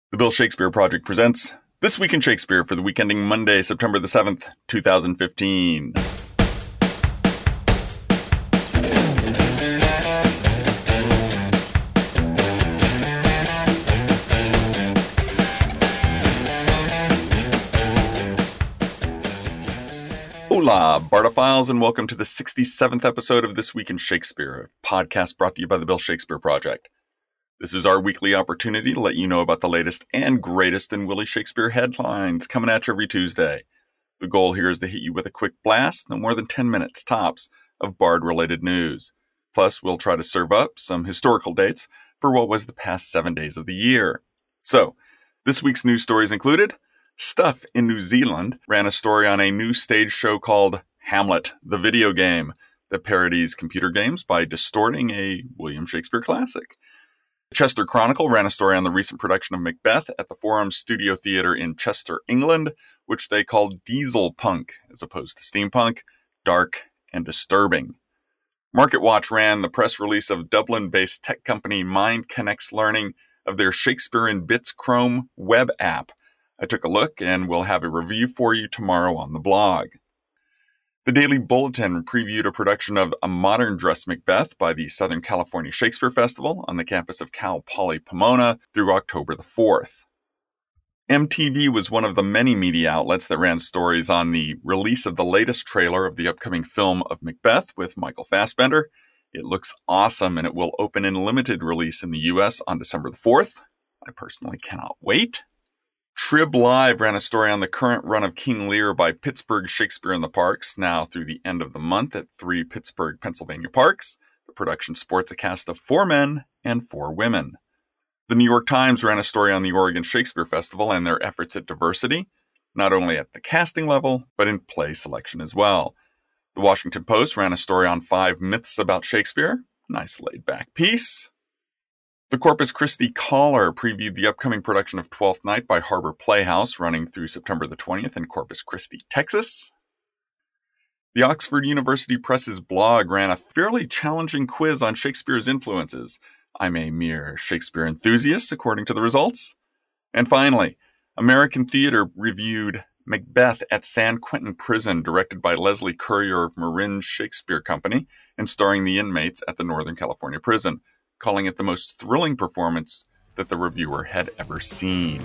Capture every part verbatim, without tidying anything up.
The Bill Shakespeare Project presents This Week in Shakespeare for the week ending Monday, September the seventh, two thousand fifteen. Hola, Bardophiles, and welcome to the sixty-seventh episode of This Week in Shakespeare, a podcast brought to you by the Bill Shakespeare Project. This is our weekly opportunity to let you know about the latest and greatest in Willie Shakespeare headlines coming at you every Tuesday. The goal here is to hit you with a quick blast, no more than ten minutes tops, of Bard-related news. Plus, we'll try to serve up some historical dates for what was the past seven days of the year. So, this week's news stories included: Stuff in New Zealand ran a story on a new stage show called Hamlet, the video game, that parodies computer games by distorting a William Shakespeare classic. The Chester Chronicle ran a story on the recent production of Macbeth at the Forum Studio Theatre in Chester, England, which they called diesel punk, as opposed to steampunk, dark, and disturbing. Market Watch ran the press release of Dublin-based tech company MindConnects Learning of their Shakespeare in Bits Chrome web app. I took a look, and we'll have a review for you tomorrow on the blog. The Daily Bulletin previewed a production of A Modern Dress Macbeth by the Southern California Shakespeare Festival on the campus of Cal Poly Pomona through October the fourth. M T V was one of the many media outlets that ran stories on the release of the latest trailer of the upcoming film of Macbeth with Michael Fassbender. It looks awesome, and it will open in limited release in the U S on December the fourth. I personally cannot wait. Trib Live ran a story on the current run of King Lear by Pittsburgh Shakespeare in the Parks, now through the end of the month at three Pittsburgh, Pennsylvania parks. The production sports a cast of four men and four women. The New York Times ran a story on the Oregon Shakespeare Festival and their efforts at diversity, not only at the casting level, but in play selection as well. The Washington Post ran a story on five myths about Shakespeare. Nice laid-back piece. The Corpus Christi Caller previewed the upcoming production of Twelfth Night by Harbor Playhouse, running through September the twentieth in Corpus Christi, Texas. The Oxford University Press's blog ran a fairly challenging quiz on Shakespeare's influences. I'm a mere Shakespeare enthusiast, according to the results. And finally, American Theater reviewed Macbeth at San Quentin Prison, directed by Leslie Currier of Marin Shakespeare Company, and starring the inmates at the Northern California prison, calling it the most thrilling performance that the reviewer had ever seen.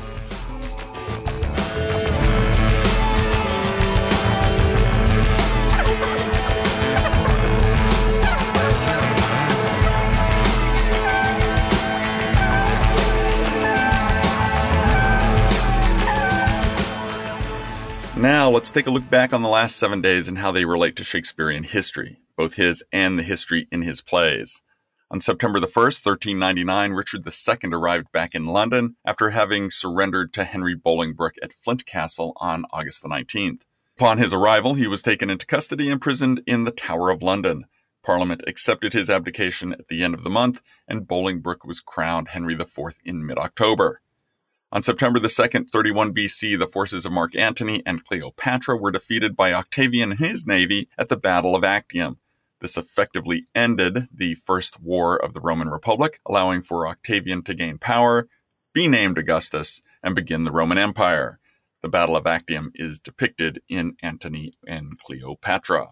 Now, let's take a look back on the last seven days and how they relate to Shakespearean history, both his and the history in his plays. On September the first, thirteen ninety-nine, Richard the Second arrived back in London after having surrendered to Henry Bolingbroke at Flint Castle on August the nineteenth. Upon his arrival, he was taken into custody and imprisoned in the Tower of London. Parliament accepted his abdication at the end of the month, and Bolingbroke was crowned Henry the Fourth in mid-October. On September the second, thirty-one B C, the forces of Mark Antony and Cleopatra were defeated by Octavian and his navy at the Battle of Actium. This effectively ended the First War of the Roman Republic, allowing for Octavian to gain power, be named Augustus, and begin the Roman Empire. The Battle of Actium is depicted in Antony and Cleopatra.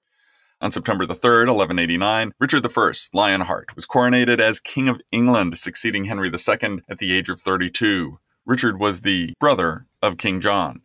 On September the third, eleven eighty-nine, Richard the First, Lionheart, was coronated as King of England, succeeding Henry the Second at the age of thirty-two. Richard was the brother of King John.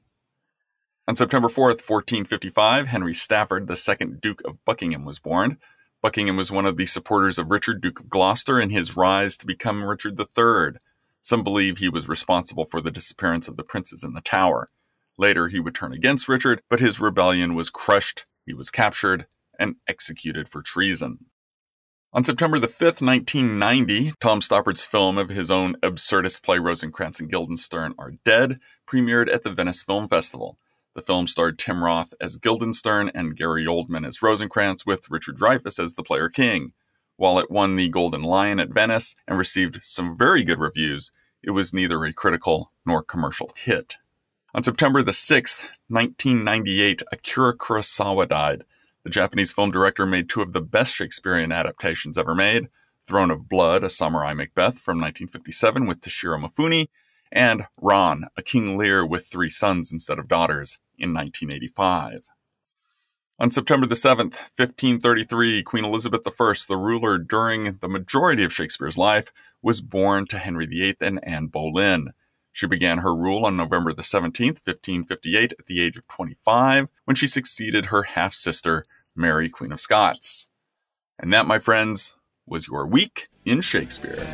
On September fourth, fourteen fifty-five, Henry Stafford, the second Duke of Buckingham, was born. Buckingham was one of the supporters of Richard, Duke of Gloucester, in his rise to become Richard the Third. Some believe he was responsible for the disappearance of the princes in the Tower. Later, he would turn against Richard, but his rebellion was crushed, he was captured, and executed for treason. On September the fifth, nineteen ninety, Tom Stoppard's film of his own absurdist play Rosencrantz and Guildenstern Are Dead premiered at the Venice Film Festival. The film starred Tim Roth as Guildenstern and Gary Oldman as Rosencrantz, with Richard Dreyfuss as the player king. While it won the Golden Lion at Venice and received some very good reviews, it was neither a critical nor commercial hit. On September the sixth, nineteen ninety-eight, Akira Kurosawa died. The Japanese film director made two of the best Shakespearean adaptations ever made, Throne of Blood, A Samurai Macbeth from nineteen fifty-seven with Toshiro Mifune, and Ron, a King Lear with three sons instead of daughters, in nineteen eighty-five. On September the seventh, fifteen thirty-three, Queen Elizabeth the First, the ruler during the majority of Shakespeare's life, was born to Henry the Eighth and Anne Boleyn. She began her rule on November the seventeenth, fifteen fifty-eight, at the age of twenty-five, when she succeeded her half-sister, Mary, Queen of Scots. And that, my friends, was your week in Shakespeare.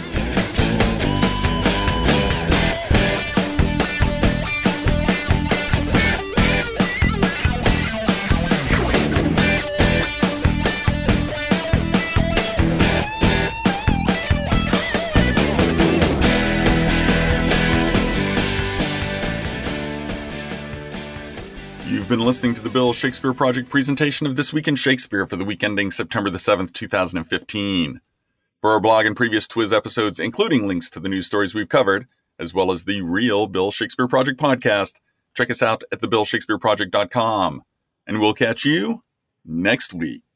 You've been listening to the Bill Shakespeare Project presentation of This Week in Shakespeare for the week ending September the seventh, two thousand fifteen. For our blog and previous Twiz episodes, including links to the news stories we've covered, as well as the real Bill Shakespeare Project podcast, check us out at the bill shakespeare project dot com. And we'll catch you next week.